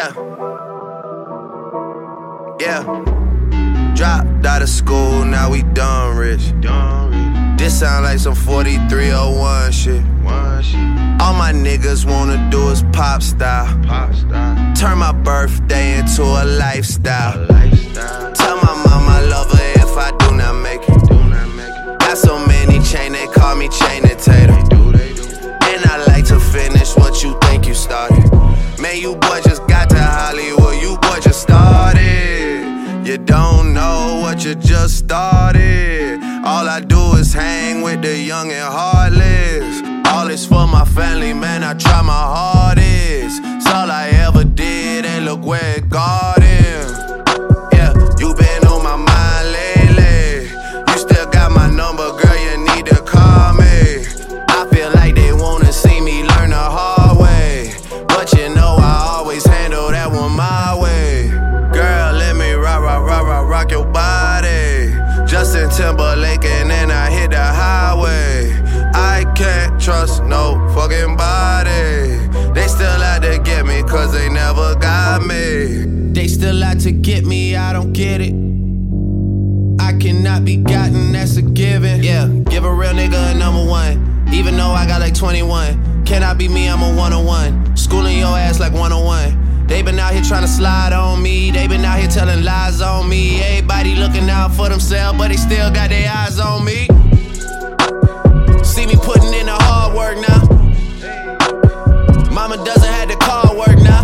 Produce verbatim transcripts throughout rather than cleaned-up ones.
Yeah. Yeah. Dropped out of school, now we done rich. This sound like some forty-three oh one shit. All my niggas wanna do is pop style. Turn my birthday into a lifestyle. Tell my mama I love her if I do not make it. Got so many chain, they call me Chainin' Tatum. And I like to finish what you think you started. Man, you boy just got to Hollywood, you boy just started. You don't know what you just started. All I do is hang with the young and heartless. All is for my family, man, I try my hardest. It's all I ever did, and look where it got him. Yeah, you been on my mind lately. You still got my number, girl, you need to call me. I feel like they wanna see me learn the hard way, but you know I always handle that one my way. Girl, let me rock, rock, rock, rock, rock your body. Justin Timberlake and then I hit the highway. I can't trust no fucking body. They still out to get me cause they never got me. They still out to get me, I don't get it. I cannot be gotten, that's a given. Yeah, give a real nigga a number one, even though I got like twenty-one. Can I be me, I'm a one oh one. Schooling your ass like one oh one. They been out here trying to slide on me. They been out here telling lies on me. Everybody looking out for themselves, but they still got their eyes on me. See me putting in the hard work now. Mama doesn't have to call work now.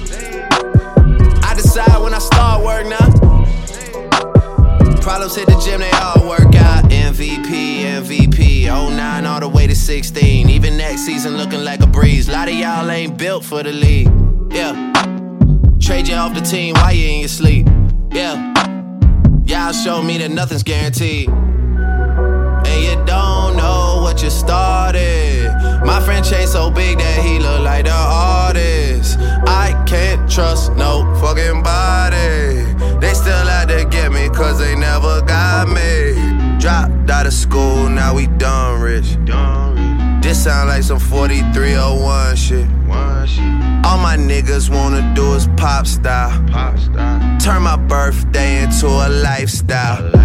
I decide when I start work now. Problems hit the gym, they all work out. M V P, M V P, oh nine all the way to sixteen. Even next season looking like a breeze. A lot of y'all ain't built for the league. Yeah. Trade you off the team while you in your sleep. Yeah. Y'all show me that nothing's guaranteed. And you don't know what you started. My friend Chase so big that he look like the artist. I can't trust no fucking body. They still out to get me cause they never got me. Dropped out of school, now we done rich. This sound like some forty-three oh one shit. All my niggas wanna do is pop style. Turn my birthday into a lifestyle.